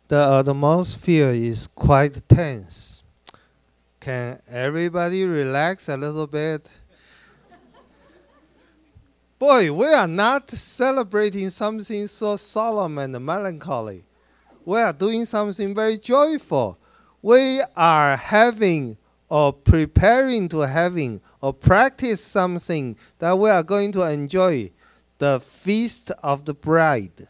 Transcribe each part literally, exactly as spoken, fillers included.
The atmosphere is quite tense. Can everybody relax a little bit? Boy, we are not celebrating something so solemn and melancholy. We are doing something very joyful. We are having or preparing to having or practice something that we are going to enjoy, the feast of the bride.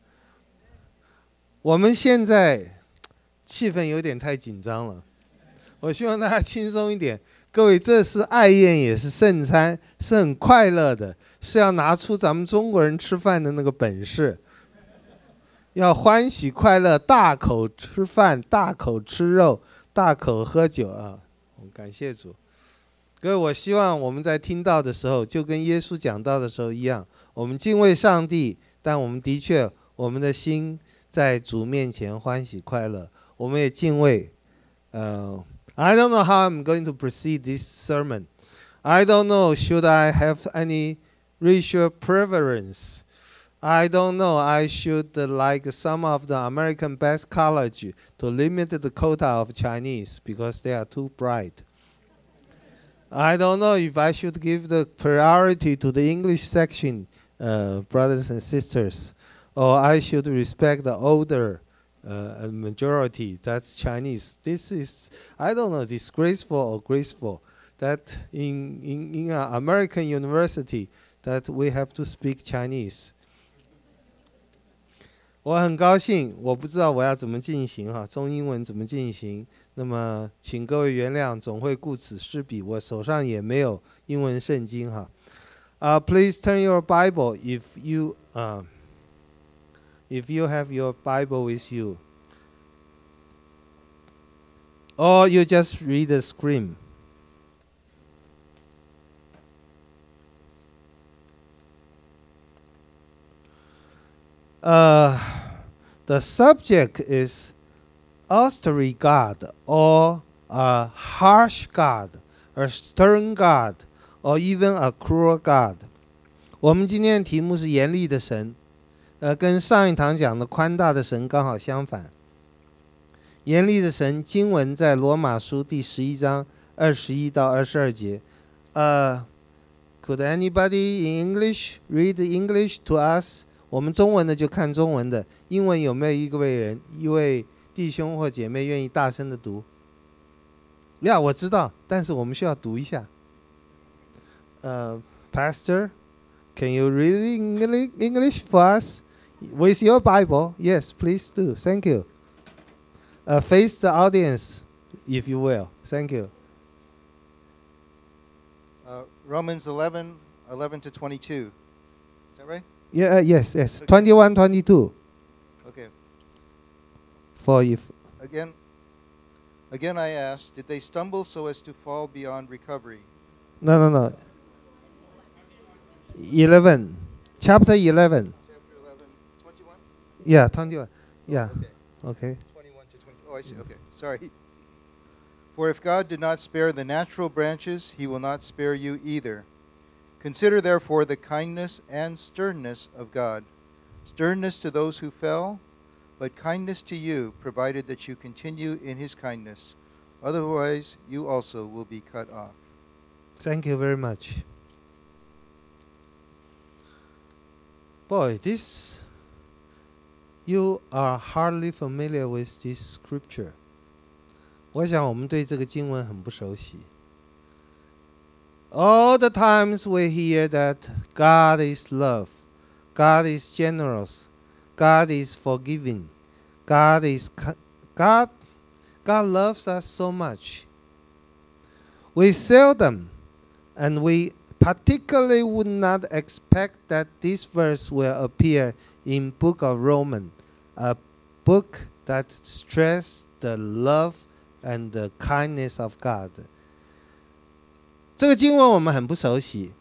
我们现在气氛有点太紧张了，我希望大家轻松一点。各位，这是爱宴，也是圣餐，是很快乐的，是要拿出咱们中国人吃饭的那个本事，要欢喜快乐，大口吃饭，大口吃肉，大口喝酒啊！感谢主。各位，我希望我们在听到的时候，就跟耶稣讲道的时候一样，我们敬畏上帝，但我们的确，我们的心在主面前欢喜快乐，我们也敬畏。呃 I don't know how I'm going to proceed this sermon. I don't know, should I have any racial preference? I don't know, I should, like some of the American best college, to limit the quota of Chinese because they are too bright. I don't know if I should give the priority to the English section, uh, brothers and sisters, or I should respect the older uh, majority, that's Chinese. This is, I don't know, disgraceful or graceful, that in, in, in an American university, that we have to speak Chinese. 我很高兴，我不知道我要怎么进行哈，中英文怎么进行？那么，请各位原谅，总会顾此失彼。我手上也没有英文圣经哈。Uh, please turn your Bible if you, uh, if you have your Bible with you, or you just read the screen. Uh, the subject is austere God, or a harsh God, a stern God, or even a cruel God. 我们今天的题目是严厉的神，呃，跟上一堂讲的宽大的神刚好相反。严厉的神，经文在罗马书第十一章二十一到二十二节。呃、uh, ，Could anybody in English read English to us？我们中文的就看中文的，英文有没有一位人、一位弟兄或姐妹愿意大声的读？呀，我知道，但是我们需要读一下。呃、uh, ，Pastor，can you read English for us with your Bible? Yes, please do. Thank you. Uh, face the audience, if you will. Thank you. Uh, Romans eleven, eleven to twenty-two. Is that right? Yeah, uh, yes, yes. Okay. twenty-one, twenty-two. Okay. For if Again, again I ask, did they stumble so as to fall beyond recovery? No, no, no. eleven. Chapter eleven. Chapter eleven, twenty-one? Yeah, twenty-one. Yeah. Okay. Okay. twenty-one to twenty. Oh, I see. Okay. Sorry. For if God did not spare the natural branches, he will not spare you either. Consider therefore the kindness and sternness of God. Sternness to those who fell, but kindness to you, provided that you continue in his kindness. Otherwise, you also will be cut off. Thank you very much. Boy, this, you are hardly familiar with this scripture. 我想我们对这个经文很不熟悉。All the times we hear that God is love, God is generous, God is forgiving, God is God, God loves us so much. We seldom, and we particularly would not expect that this verse will appear in Book of Romans, a book that stresses the love and the kindness of God. 这个经文我们很不熟悉，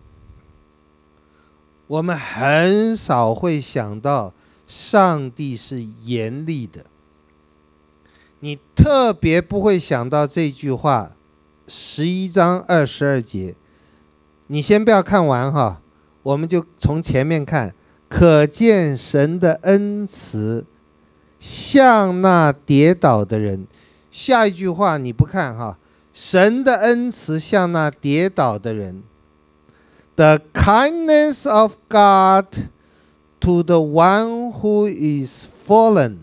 我们很少会想到上帝是严厉的。你特别不会想到这句话，十一章二十二节。你先不要看完哈，我们就从前面看，可见神的恩慈向那跌倒的人。下一句话你不看哈，神的恩慈向那跌倒的人。The kindness of God to the one who is fallen.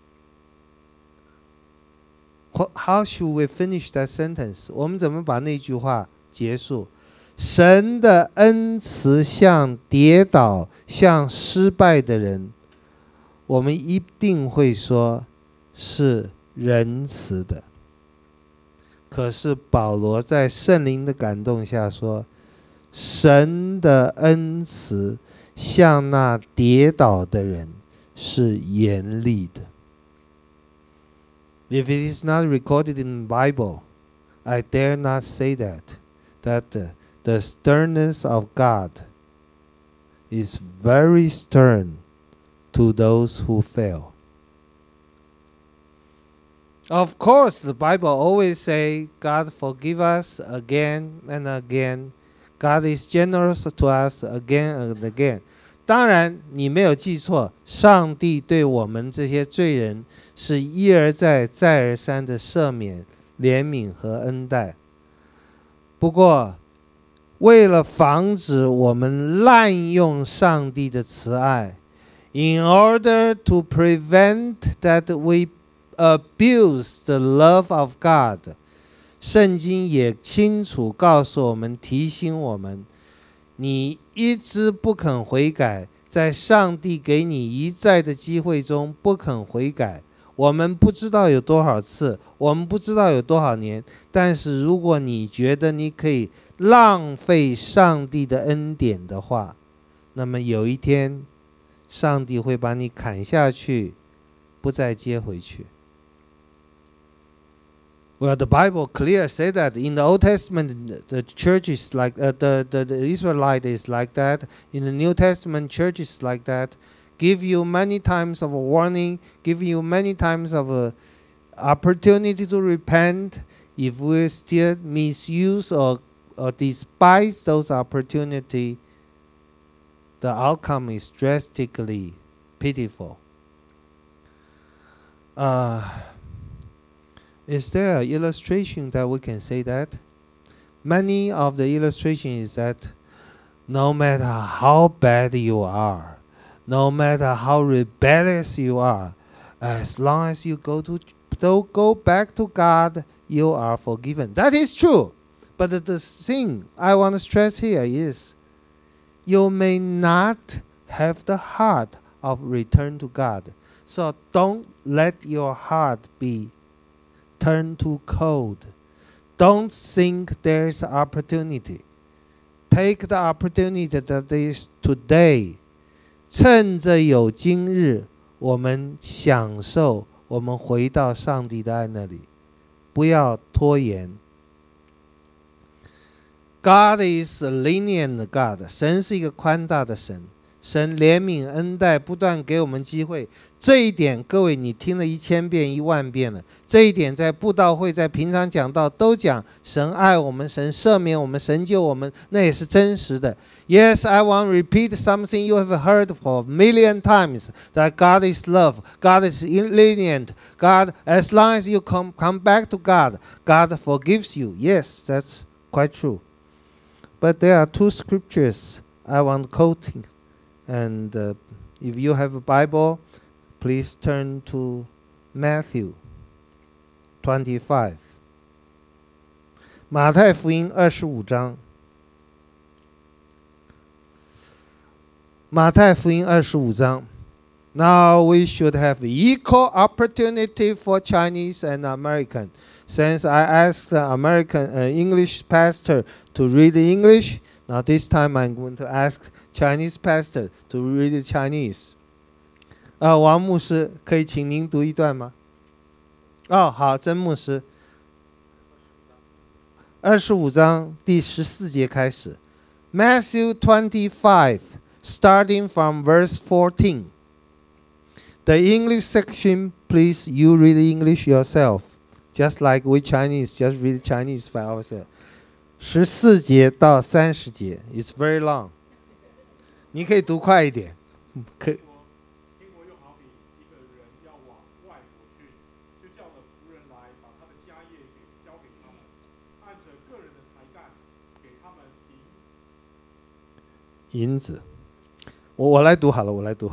How should we finish that sentence? 我们怎么把那句话结束？神的恩慈向跌倒、向失败的人，我们一定会说是仁慈的。可是保罗在圣灵的感动下说，神的恩慈向那跌倒的人是严厉的。If it is not recorded in the Bible, I dare not say that, that the, the sternness of God is very stern to those who fail. Of course, the Bible always say, God forgive us again and again. God is generous to us again and again. 当然，你没有记错，上帝对我们这些罪人是一而再、再而三的赦免、怜悯和恩待。不过，为了防止我们滥用上帝的慈爱 ，in order to prevent that we abuse the love of God， 圣经也清楚告诉我们、提醒我们，你一直不肯悔改，在上帝给你一再的机会中不肯悔改。我们不知道有多少次，我们不知道有多少年，但是如果你觉得你可以浪费上帝的恩典的话，那么有一天上帝会把你砍下去，不再接回去。Well, the Bible clear say that in the Old Testament, the church is like uh, the, the the Israelite is like that. In the New Testament, church is like that. Give you many times of a warning, give you many times of a opportunity to repent. If we still misuse or or despise those opportunity, the outcome is drastically pitiful. Uh, Is there an illustration that we can say that? Many of the illustration is that no matter how bad you are, no matter how rebellious you are, as long as you go to don't go back to God, you are forgiven. That is true. But the, the thing I want to stress here is you may not have the heart of return to God. So don't let your heart be turn too cold. Don't think there's opportunity. Take the opportunity that is today. 趁着有今日，我们享受，我们回到上帝的爱那里，不要拖延。God is a lenient God. 神是一个宽大的神。神怜悯恩待，不断给我们机会。这一点，各位你听了一千遍一万遍了。这一点在布道会、在平常讲道都讲，神爱我们，神赦免我们，神救我们，那也是真实的。Yes, I want to repeat something you have heard for a million times, that God is love, God is lenient, God, as long as you come, come back to God, God forgives you. Yes, that's quite true. But there are two scriptures I want quoting. And uh, if you have a Bible, please turn to Matthew twenty-five. 马太福音二十五章。马太福音二十五章。Now we should have equal opportunity for Chinese and American. Since I asked the American uh, English pastor to read English, now this time I'm going to ask Chinese pastor to read Chinese. 啊，王牧师，可以请您读一段吗？哦，好，曾牧师。二十五章第十四节开始。Matthew twenty-five, starting from verse fourteen. The English section, please, you read English yourself. Just like we Chinese, just read Chinese by ourselves. 十四节到三十节 ，It's very long. 你可以读快一点，可。英国又好比一个人要往银子。我我来读好了，我来读。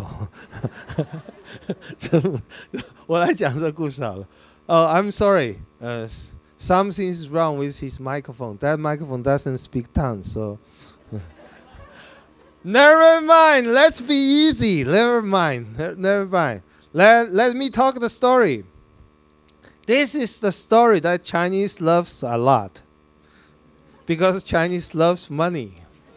我来讲这故事好了。Oh, I'm sorry. Uh, something is wrong with his microphone. That microphone doesn't speak tongues, so. Never mind. Let's be easy. Never mind. Never mind. Let, let me talk the story. This is the story that Chinese loves a lot. Because Chinese loves money.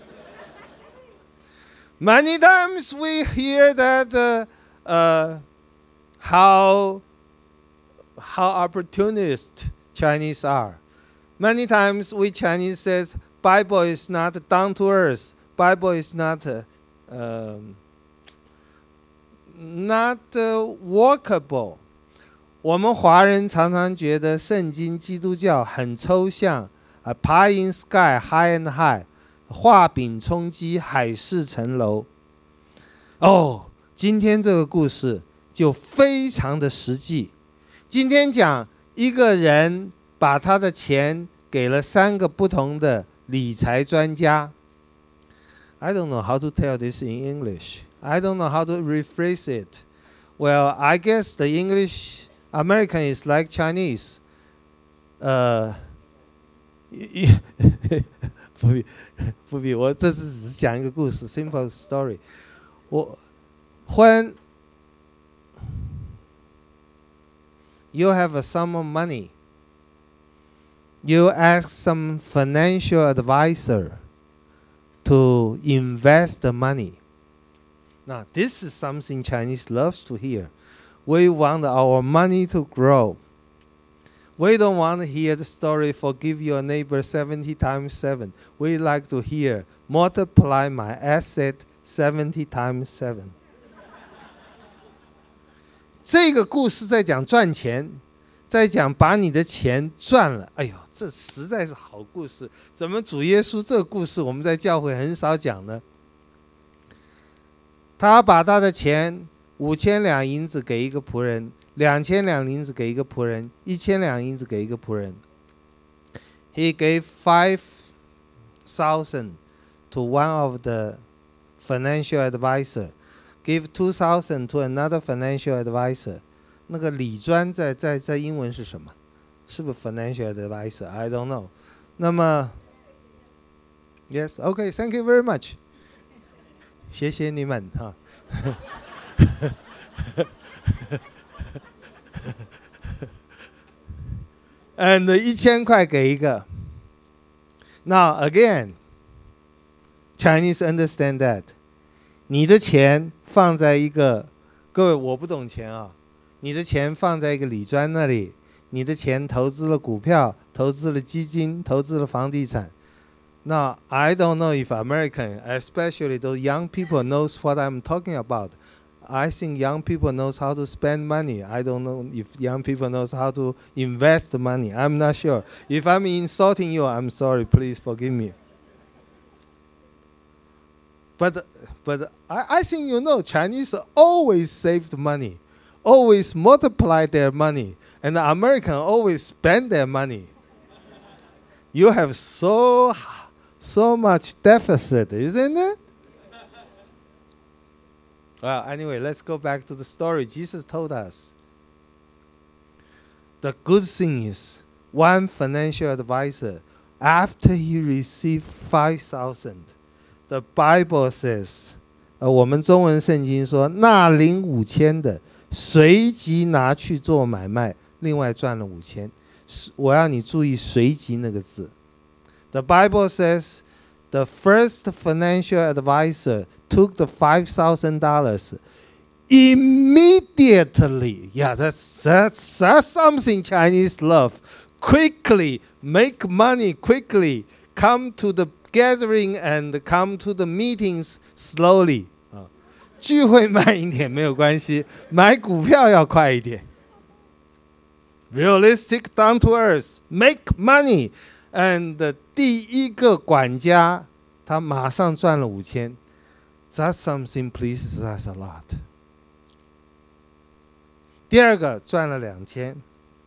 Many times we hear that uh, uh, how, how opportunist Chinese are. Many times we Chinese says Bible is not down to earth. Bible is not uh, um, not uh, workable. 我们华人常常觉得圣经基督教很抽象，啊 ，pie in sky, high and high， 画饼充饥，海市蜃楼。哦，今天这个故事就非常的实际。今天讲一个人把他的钱给了三个不同的理财专家。I don't know how to tell this in English. I don't know how to rephrase it. Well, I guess the English American is like Chinese. Uh, 不必不必，我这次只是讲一个故事 ，simple story. 我 When you have a sum of money, you ask some financial advisor to invest the money. Now, this is something Chinese loves to hear. We want our money to grow. We don't want to hear the story, forgive your neighbor seventy times seven. We like to hear, multiply my asset seventy times seven. 这个故事在讲赚钱，在讲把你的钱赚了。哎呦，这实在是好故事。怎么主耶稣这个故事我们在教会很少讲呢？他把他的钱五千两银子给一个仆人，两千两银子给一个仆人，一千两银子给一个仆人。He gave five thousand to one of the financial advisor, give two thousand to another financial advisor. 那个理专在在在英文是什么？是不是 financial advisor? I don't know. 那么 ，Yes, okay, thank you very much. 谢谢你们哈。And 一千块给一个。Now again, Chinese understand that. 你的钱放在一个，各位我不懂钱啊，你的钱放在一个理专那里，你的钱投资了股票，投资了基金，投资了房地产。Now, I don't know if American, especially those young people, knows what I'm talking about. I think young people knows how to spend money. I don't know if young people knows how to invest money. I'm not sure. If I'm insulting you, I'm sorry. Please forgive me. But, but I, I think you know, Chinese always saved money, always multiply their money, and the American always spend their money. You have so so much deficit, isn't it? Well, anyway, let's go back to the story. Jesus told us. The good thing is, one financial advisor, after he received five thousand, the Bible says, 呃，我们中文圣经说，那领五千的随即拿去做买卖，另外赚了五千。我要你注意随即那个字。The Bible says the first financial advisor took the five thousand dollars immediately. Yeah, that's, that's, that's something Chinese love. Quickly make money, quickly come to the gathering and come to the meetings slowly. 聚会慢一点没有关系，买股票要快一点。Realistic, down to earth, make money. And 第一个管家，他马上赚了五千。That something pleases us a lot. 第二个赚了两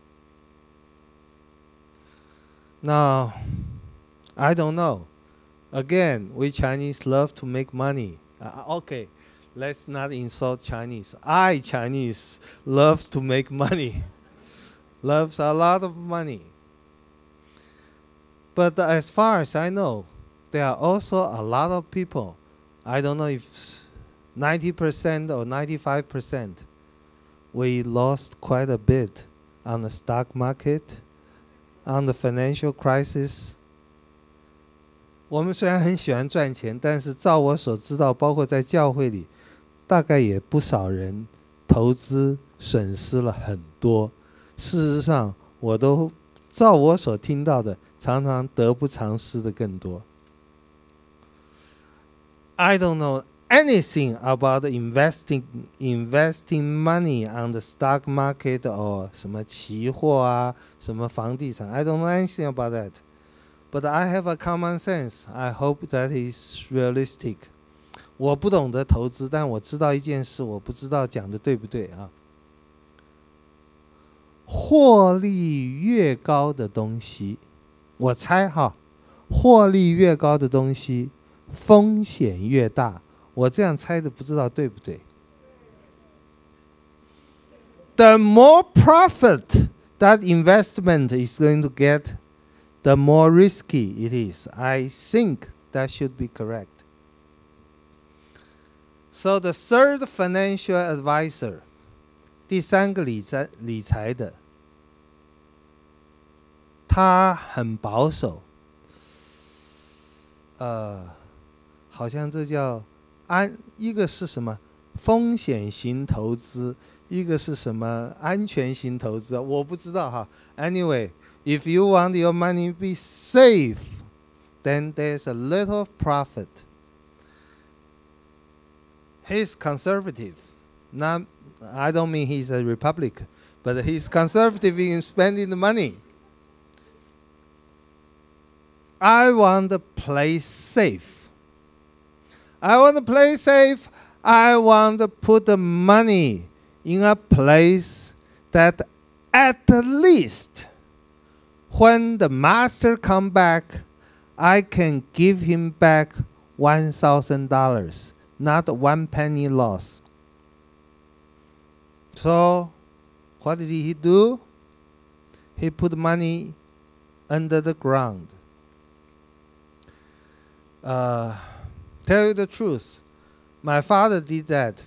千。Now, I don't know. Again, we Chinese love to make money. Uh, okay, let's not insult Chinese. I, Chinese, love to make money. Loves a lot of money. But as far as I know, there are also a lot of people, I don't know if ninety percent or ninety-five percent, we lost quite a bit on the stock market, on the financial crisis. 我们虽然很喜欢赚钱，但是照我所知道，包括在教会里，大概也不少人投资损失了很多。事实上，我都照我所听到的，常常得不偿失的更多。I don't know anything about investing investing money on the stock market or 什么期货啊，什么房地产。I don't know anything about that. But I have a common sense. I hope that is realistic. 我不懂得投资，但我知道一件事，我不知道讲的对不对啊。获利越高的东西，我猜哈，获利越高的东西，风险越大。我这样猜的，不知道对不对。The more profit that investment is going to get, the more risky it is. I think that should be correct. So the third financial advisor, 第三个理财理财的，他很保守，呃，好像这叫安，一个是什么风险型投资，一个是什么安全型投资，我不知道哈。Anyway.If you want your money to be safe, then there's a little profit. He's conservative. Not, I don't mean he's a Republican, but he's conservative in spending the money. I want to play safe. I want to play safe. I want to put the money in a place that at least when the master come back, I can give him back one thousand dollars, not one penny loss. So, what did he do? He put money under the ground. Uh, tell you the truth, my father did that.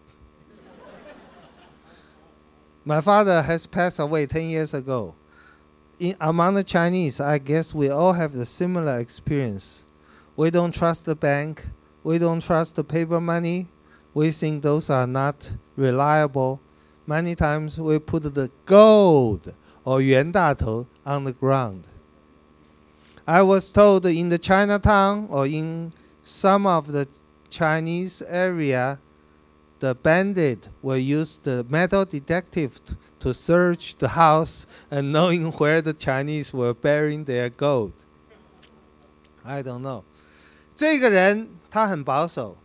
My father has passed away ten years ago.In, among the Chinese, I guess we all have the similar experience. We don't trust the bank. We don't trust the paper money. We think those are not reliable. Many times we put the gold or 袁大头 on the ground. I was told in the Chinatown or in some of the Chinese area, the bandit will use the metal detective to, to search the house and knowing where the Chinese were burying their gold. I don't know. 这个人他很保守，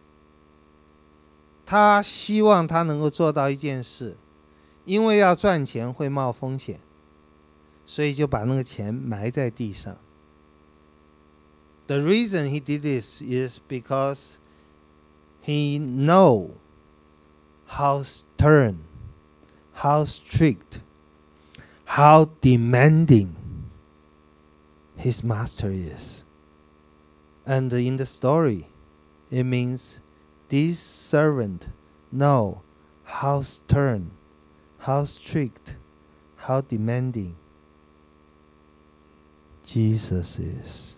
他希望他能够做到一件事，因为要赚钱会冒风险，所以就把那个钱埋在地上。The reason he did this is because he know how stern, how strict, how demanding his master is. And in the story, it means this servant know how stern, how strict, how demanding Jesus is.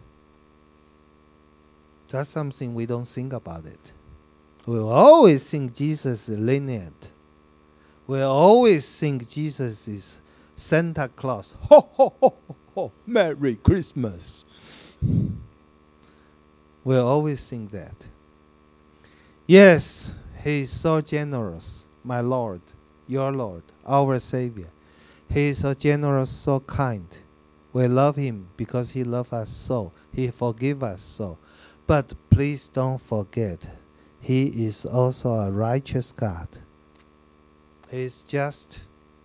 That's something we don't think about it. We'll always think Jesus is lenient. We'll always think Jesus is Santa Claus. Ho, ho, ho, ho, ho. Merry Christmas. We'll always think that. Yes, he is so generous, my Lord, your Lord, our Savior. He is so generous, so kind. We love him because he loves us so. He forgives us so. But please don't forget, he is also a righteous God. He is just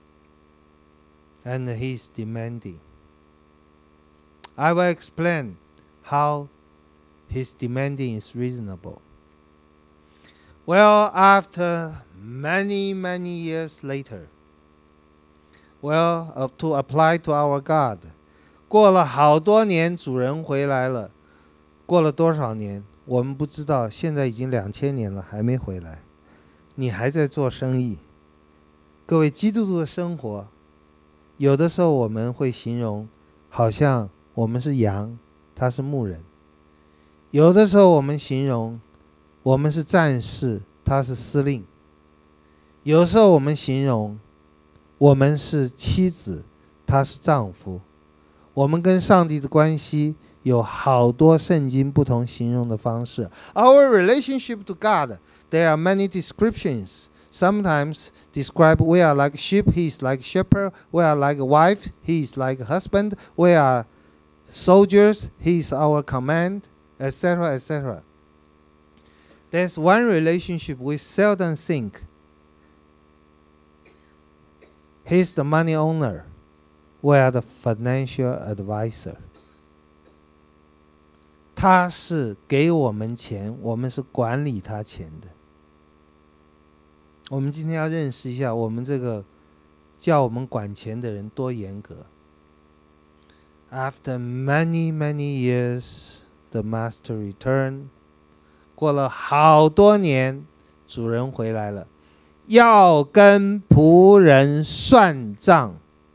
and he is demanding. I will explain how his demanding is reasonable. Well, after many, many years later, well, uh, to apply to our God, 过了好多年，主人回来了。过了多少年，我们不知道，现在已经两千年了，还没回来。你还在做生意。各位，基督徒的生活，有的时候我们会形容，好像我们是羊，他是牧人；有的时候我们形容，我们是战士，他是司令；有时候我们形容，我们是妻子，他是丈夫。我们跟上帝的关系有好多圣经不同形容的方式。Our relationship to God, there are many descriptions. Sometimes describe we are like sheep, he is like shepherd. We are like a wife, he is like a husband. We are soldiers, he is our command, et cetera, et cetera. There's one relationship we seldom think. He's the money owner. We are the financial advisor. 他是给我们钱，我们是管理他钱的。我们今天要认识一下，我们这个叫我们管钱的人多严格。After many, many years, the master returned. 过了好多年，主人回来了，要跟仆人算账。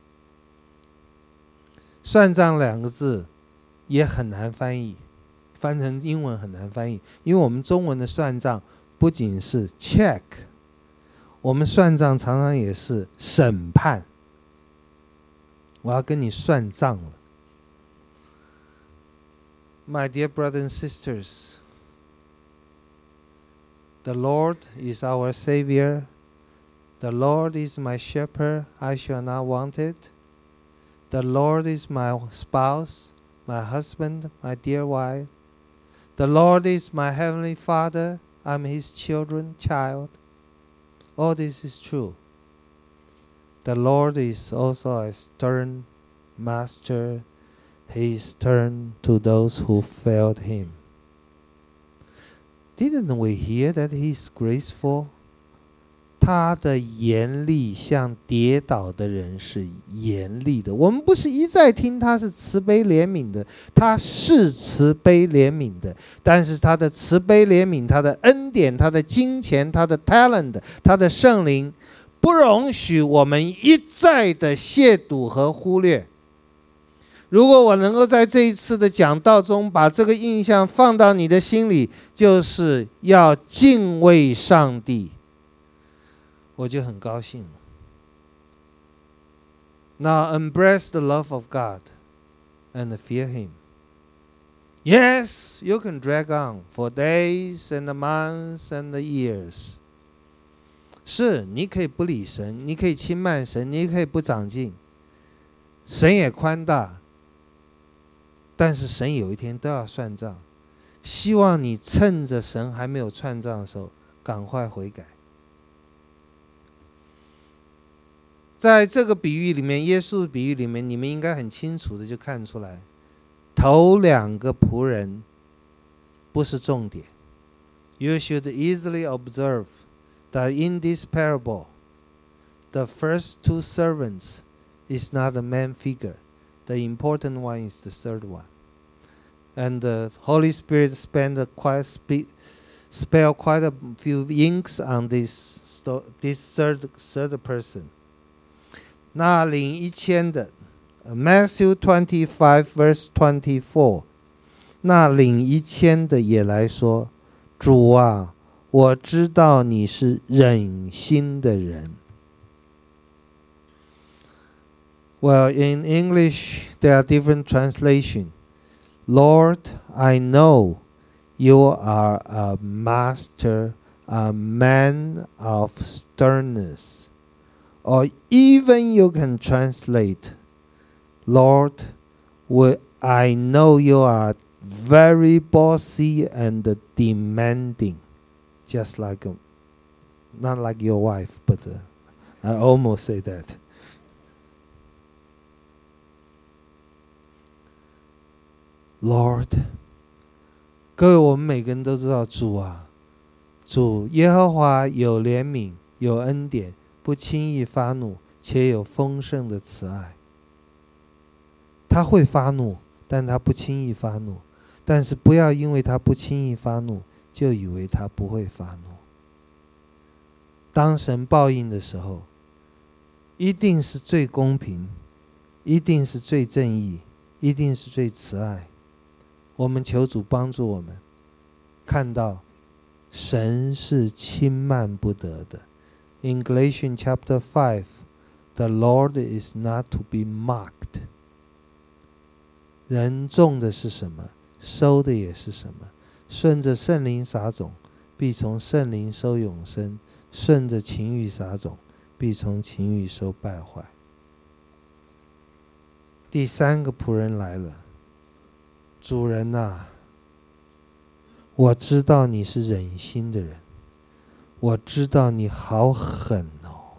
算账两个字也很难翻译，翻成英文很难翻译，因为我们中文的算账不仅是 check， 我们算账常常也是审判。我要跟你算账了。My dear brothers and sisters, the Lord is our Savior. The Lord is my shepherd, I shall not want it. The Lord is my spouse, my husband, my dear wife. The Lord is my heavenly Father, I'm his children, child. All this is true. The Lord is also a stern master. He is stern to those who failed him. Didn't we hear that he is graceful? 他的严厉像跌倒的人是严厉的。我们不是一再听他是慈悲怜悯的，他是慈悲怜悯的，但是他的慈悲怜悯，他的恩典，他的金钱，他的 talent， 他的圣灵，不容许我们一再的亵渎和忽略。如果我能够在这一次的讲道中把这个印象放到你的心里，就是要敬畏上帝，我就很高兴了。Now embrace the love of God and fear Him. Yes, you can drag on for days and months and years. 是，你可以不理神，你可以轻慢神，你可以不长进。神也宽大，但是神有一天都要算账。希望你趁着神还没有算账的时候，赶快悔改。在这个比喻里面，耶稣的比喻里面，你们应该很清楚的就看出来，头两个仆人不是重点。You should easily observe that in this parable, the first two servants is not the main figure. The important one is the third one. And the Holy Spirit spent a quite spe- spell quite a few inks on this sto- this third third person. 那领一千的 Matthew twenty-five verse twenty-four， 那领一千的也来说，主啊，我知道你是忍心的人。Well, in English, there are different translations. Lord, I know you are a master, a man of sternness. Or even you can translate, Lord, I know you are very bossy and demanding. Just like, a, not like your wife, but uh, I almost say that. Lord, 各位，我们每个人都知道主啊，主耶和华有怜悯，有恩典，不轻易发怒，且有丰盛的慈爱。他会发怒，但他不轻易发怒。但是不要因为他不轻易发怒，就以为他不会发怒。当神报应的时候，一定是最公平，一定是最正义，一定是最慈爱。我们求主帮助我们看到神是轻慢不得的。In Galatians chapter five, the Lord is not to be mocked. 人种的是什么，收的也是什么。顺着圣灵撒种，必从圣灵收永生；顺着情欲撒种，必从情欲收败坏。第三个仆人来了，主人啊，我知道你是忍心的人，我知道你好狠哦。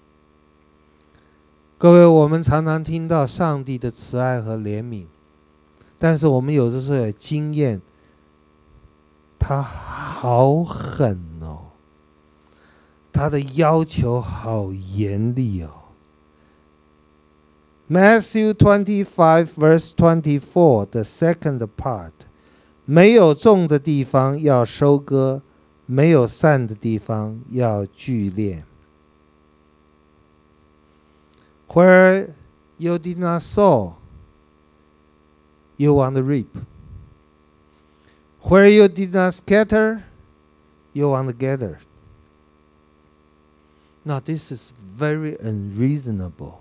各位，我们常常听到上帝的慈爱和怜悯，但是我们有的时候有经验，他好狠哦，他的要求好严厉哦。Matthew twenty-five verse twenty-four, the second part. 没有种的地方要收割，没有散的地方要聚敛。Where you did not sow, you want to reap. Where you did not scatter, you want to gather. Now this is very unreasonable.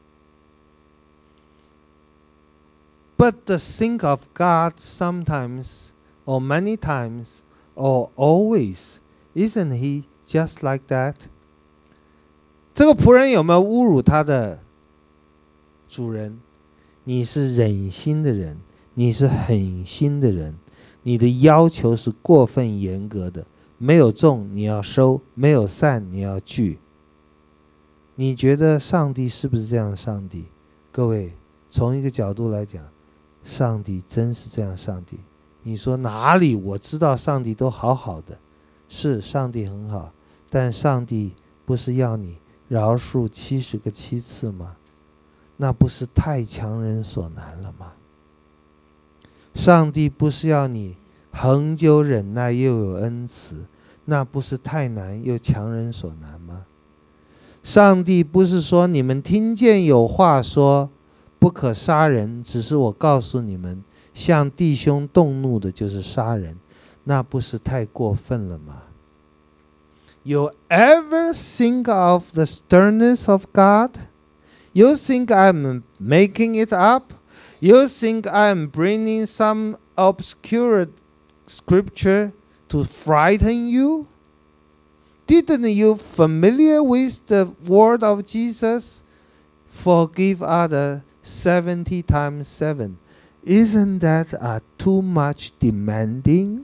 But the think of God sometimes, or many times, or always, isn't he just like that? 这个仆人有没有侮辱他的主人？你是忍心的人，你是狠心的人，你的要求是过分严格的，没有种你要收，没有散你要聚。你觉得上帝是不是这样的上帝？各位，从一个角度来讲，上帝真是这样上帝。你说哪里？我知道上帝都好好的，是上帝很好，但上帝不是要你饶恕七十个七次吗？那不是太强人所难了吗？上帝不是要你恒久忍耐又有恩慈，那不是太难又强人所难吗？上帝不是说你们听见有话说不可杀人，只是我告诉你们，向弟兄动怒的就是杀人，那不是太过分了吗？ You ever think of the sternness of God? You think I'm making it up? You think I'm bringing some obscure scripture to frighten you? Didn't you familiar with the word of Jesus? Forgive others seventy times seven. Isn't that uh, too much demanding?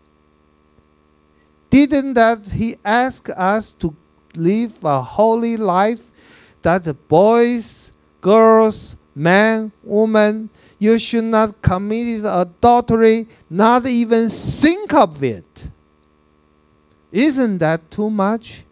Didn't that he ask us to live a holy life, that the boys, girls, men, women, you should not commit adultery, not even think of it? Isn't that too much?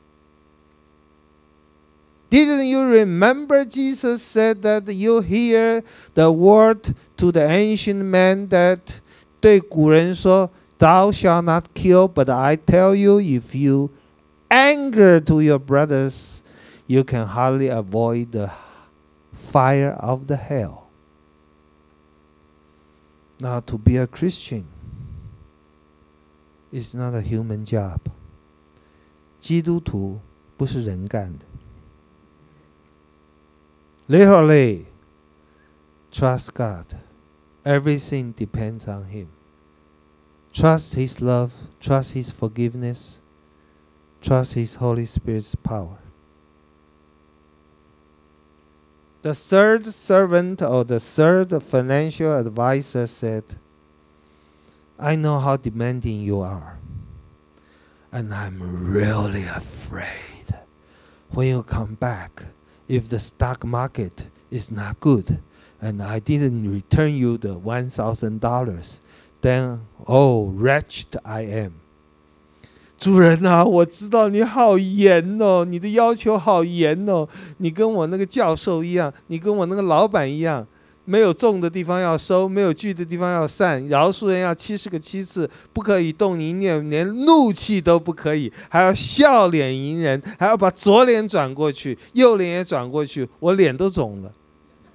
Didn't you remember Jesus said that you hear the word to the ancient man that 对古人说 Thou shalt not kill, but I tell you, if you anger to your brothers, you can hardly avoid the fire of the hell. Now, to be a Christian is not a human job. 基督徒不是人干的。Literally, trust God. Everything depends on Him. Trust His love. Trust His forgiveness. Trust His Holy Spirit's power. The third servant or the third financial advisor said, I know how demanding you are, and I'm really afraid when you come back, if the stock market is not good, and I didn't return you the one thousand dollars, then oh wretched I am。主人啊，我知道你好严哦，你的要求好严哦，你跟我那个教授一样，你跟我那个老板一样，没有种的地方要收，没有锯的地方要散，饶恕人要七十个七次，不可以动一念，连怒气都不可以，还要笑脸迎人，还要把左脸转过去，右脸也转过去，我脸都肿了。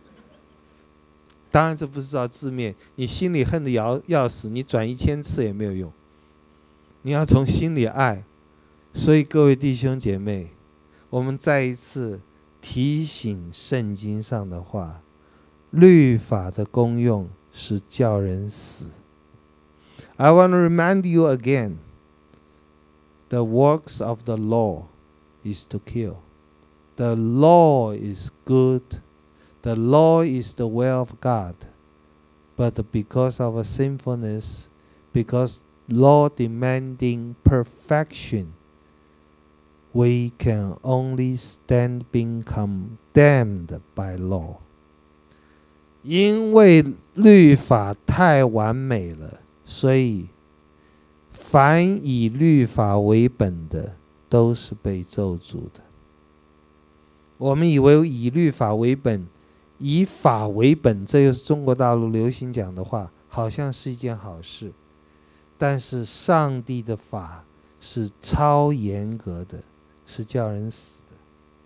当然这不是照字面，你心里恨得要要死，你转一千次也没有用，你要从心里爱。所以各位弟兄姐妹，我们再一次提醒圣经上的话，律法的功用是叫人死。 I want to remind you again, the works of the law is to kill. The law is good. The law is the will of God. But because of a sinfulness, because law demanding perfection, we can only stand being condemned by law. 因为律法太完美了，所以凡以律法为本的都是被咒诅的。我们以为以律法为本，以法为本，这又是中国大陆流行讲的话，好像是一件好事。但是上帝的法是超严格的，是叫人死的。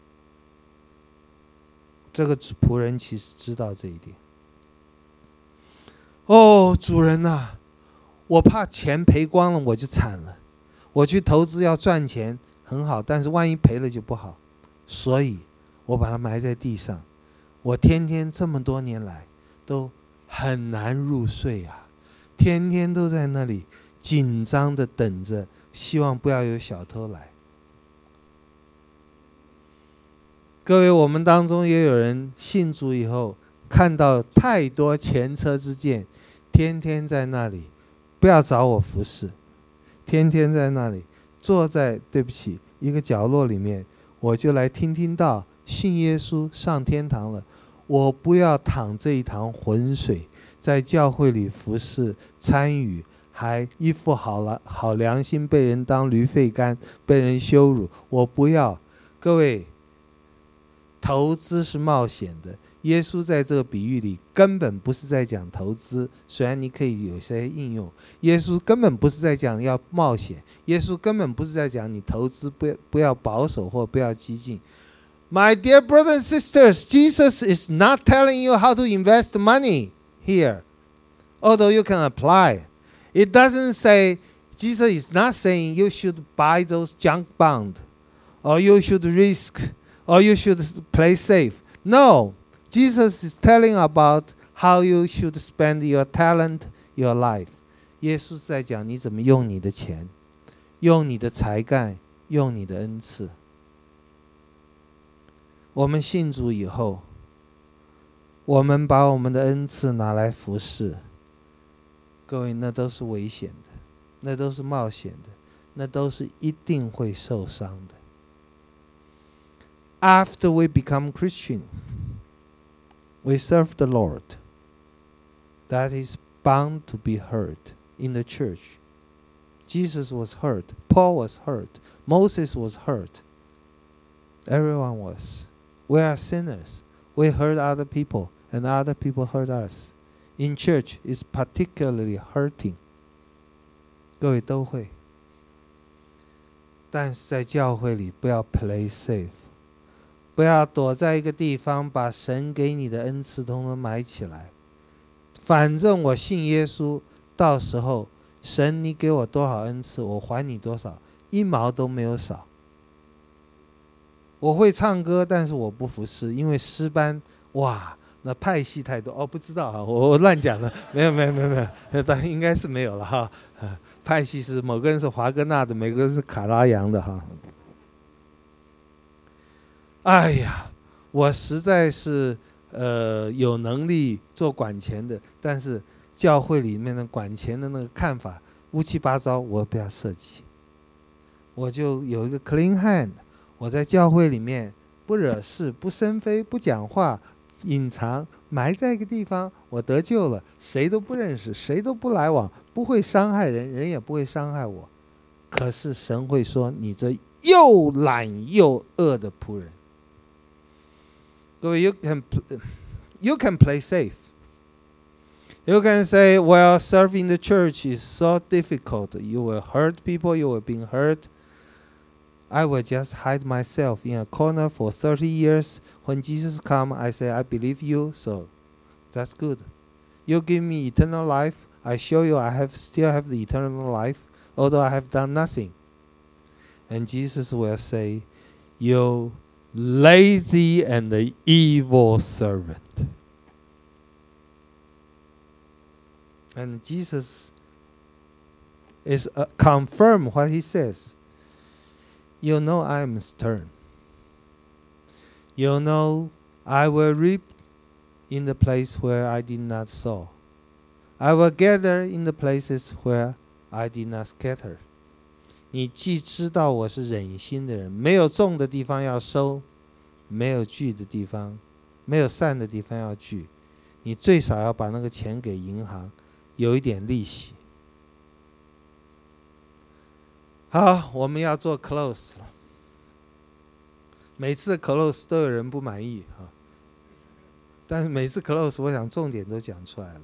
这个仆人其实知道这一点。哦，主人啊，我怕钱赔光了我就惨了。我去投资要赚钱很好，但是万一赔了就不好，所以我把它埋在地上。我天天这么多年来都很难入睡啊，天天都在那里紧张的等着，希望不要有小偷来。各位，我们当中也有人信主以后，看到太多前车之鉴，天天在那里，不要找我服侍，天天在那里坐在对不起一个角落里面，我就来听听到信耶稣上天堂了。我不要淌这一塘浑水，在教会里服侍参与，还一副好了好良心，被人当驴肺干，被人羞辱。我不要。各位，投资是冒险的。耶稣在这个比喻里根本不是在讲投资，虽然你可以有些应用，耶稣根本不是在讲要冒险，耶稣根本不是在讲你投资不要不要保守或不要激进。My dear brothers and sisters, Jesus is not telling you how to invest money here, although you can apply. It doesn't say, Jesus is not saying you should buy those junk bonds, or you should risk, or you should play safe. No, Jesus is telling about how you should spend your talent, your life. 耶稣在讲你怎么用你的钱，用你的才干，用你的恩赐。我们信主以后，我们把我们的恩赐拿来服侍，各位，那都是危险的，那都是冒险的，那都是一定会受伤的。After we become Christian, we serve the Lord. That is bound to be hurt in the church. Jesus was hurt. Paul was hurt. Moses was hurt. Everyone was. We are sinners. We hurt other people, and other people hurt us. In church, it's particularly hurting. 各位都会。但是在教会里，不要 play safe， 不要躲在一个地方，把神给你的恩赐通通埋起来。反正我信耶稣，到时候神你给我多少恩赐，我还你多少，一毛都没有少。我会唱歌，但是我不服侍，因为诗班哇，那派系太多哦，不知道啊，我我乱讲了，没有没有没有没有，但应该是没有了哈。派系是某个人是华格纳的，每个人是卡拉扬的哈。哎呀，我实在是呃有能力做管钱的，但是教会里面的管钱的那个看法乌七八糟，我不要涉及。我就有一个 clean hand。我在教会里面不惹事，不生非，不讲话， 隐藏，埋在一个地方，我得救了，谁都不认识，谁都不来往，不会伤害人，人也不会伤害我。可是神会说，你这又懒又恶的仆人。各位 you can, you can play safe. You can say, well, serving the church is so difficult. You will hurt people, you will be hurt. I will just hide myself in a corner for thirty years. When Jesus comes, I say, I believe you, so that's good. You give me eternal life. I show you I have still have the eternal life, although I have done nothing. And Jesus will say, you lazy and evil servant. And Jesus is uh, confirm what he says. You know I am stern. You know I will reap in the place where I did not sow. I will gather in the places where I did not scatter. 你既知道我是忍心的人，没有种的地方要收，没有聚的地方，没有散的地方要聚。你最少要把那个钱给银行，有一点利息。好，我们要做 close 了。每次 close 都有人不满意啊，但是每次 close 我想重点都讲出来了。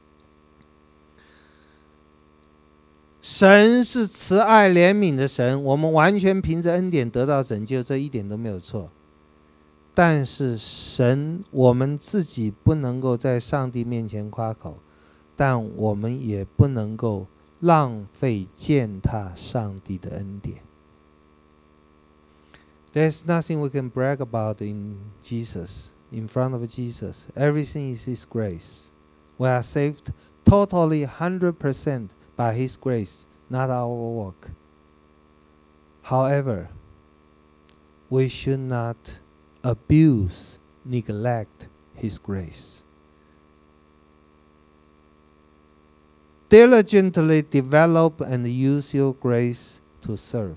神是慈爱怜悯的神，我们完全凭着恩典得到拯救，这一点都没有错。但是神，我们自己不能够在上帝面前夸口，但我们也不能够浪费践踏上帝的恩典。There's nothing we can brag about in Jesus, in front of Jesus. Everything is His grace. We are saved totally one hundred percent by His grace, not our work. However, we should not abuse, neglect His grace. Diligently develop and use your grace to serve.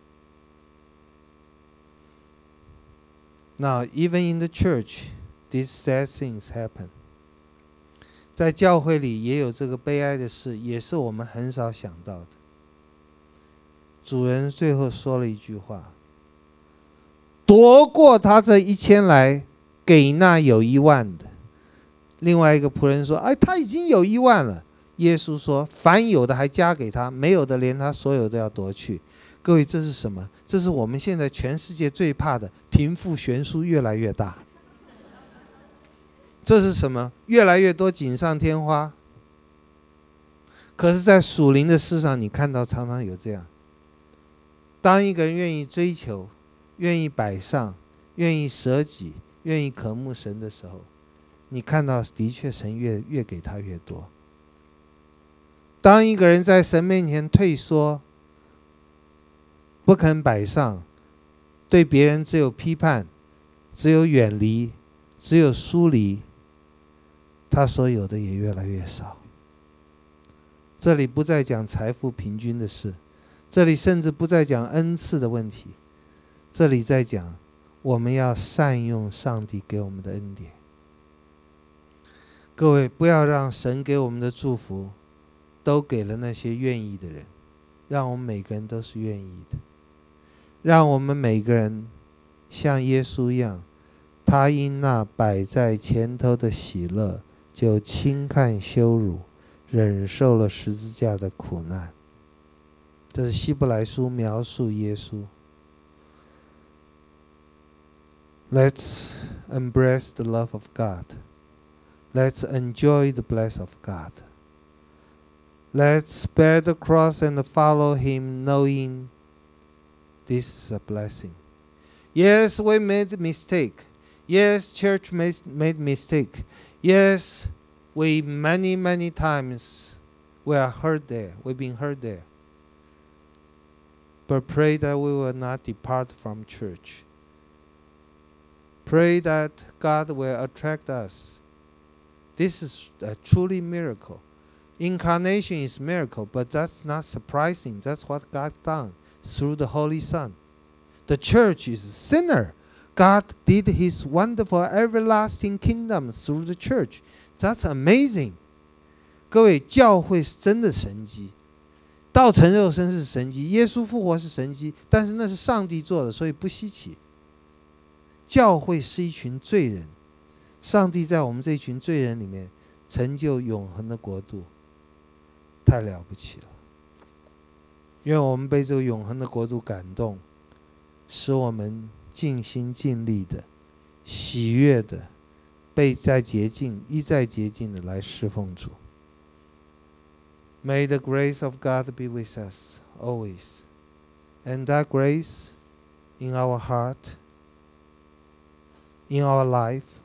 Now, even in the church, these sad things happen. 在教会里也有这个悲哀的事，也是我们很少想到的。主人最后说了一句话：夺过他这一千来，给那有一万的。另外一个仆人说：哎，他已经有一万了。耶稣说：凡有的还加给他，没有的连他所有都要夺去。各位，这是什么？这是我们现在全世界最怕的贫富悬殊越来越大。这是什么？越来越多锦上添花。可是在属灵的事上，你看到常常有这样，当一个人愿意追求，愿意摆上，愿意舍己，愿意渴慕神的时候，你看到的确神越越给他越多。当一个人在神面前退缩，不肯摆上，对别人只有批判，只有远离，只有疏离，他所有的也越来越少。这里不再讲财富平均的事，这里甚至不再讲恩赐的问题，这里在讲我们要善用上帝给我们的恩典。各位，不要让神给我们的祝福都给了那些愿意的人，让我们每个人都是愿意的，让我们每个人像耶稣一样，他因那摆在前头的喜乐，就轻看羞辱，忍受了十字架的苦难。这是希伯来书描述耶稣。Let's embrace the love of God. Let's enjoy the blessing of God. Let's bear the cross and follow Him, knowing this is a blessing. Yes, we made mistake. Yes, church made, made mistake. Yes, we many, many times we are hurt there. We've been hurt there. But pray that we will not depart from church. Pray that God will attract us. This is a truly miracle. Incarnation is miracle, but that's not surprising. That's what God done through the Holy Son. The church is a sinner. God did his wonderful everlasting kingdom through the church. That's amazing. 各位，教会是真的神迹，道成肉身是神迹，耶稣复活是神迹，但是那是上帝做的，所以不稀奇。教会是一群罪人，上帝在我们这一群罪人里面成就永恒的国度，太了不起了。愿我们被这个永恒的国度感动，使我们尽心尽力的、喜悦的、被再洁净、一再洁净的来侍奉主。May the grace of God be with us always, and that grace in our heart, in our life,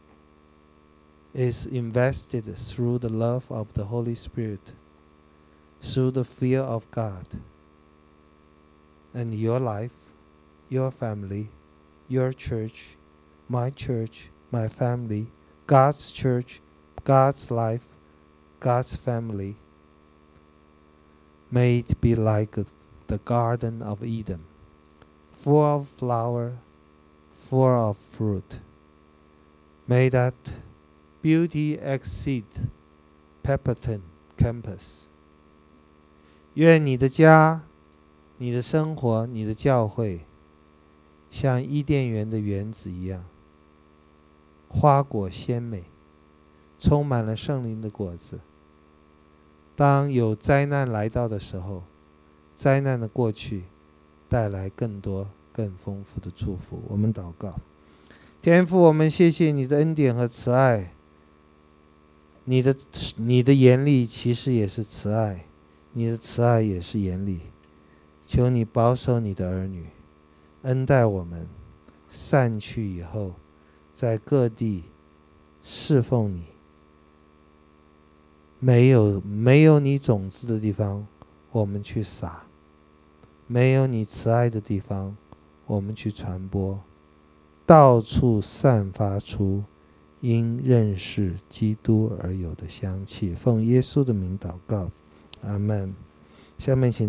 is invested through the love of the Holy Spirit, through the fear of God. And your life, your family, your church, my church, my family, God's church, God's life, God's family, may it be like the Garden of Eden, full of flower, full of fruit. May that beauty exceed Pepperton campus. 愿你的家、你的生活、你的教会像伊甸园的园子一样，花果鲜美，充满了圣灵的果子。当有灾难来到的时候，灾难的过去带来更多更丰富的祝福。我们祷告。天父，我们谢谢你的恩典和慈爱，你的你的严厉其实也是慈爱，你的慈爱也是严厉。求你保守你的儿女，恩待我们，散去以后在各地侍奉你。没有没有你种子的地方，我们去撒；没有你慈爱的地方，我们去传播。到处散发出因认识基督而有的香气。奉耶稣的名祷告，阿们。下面请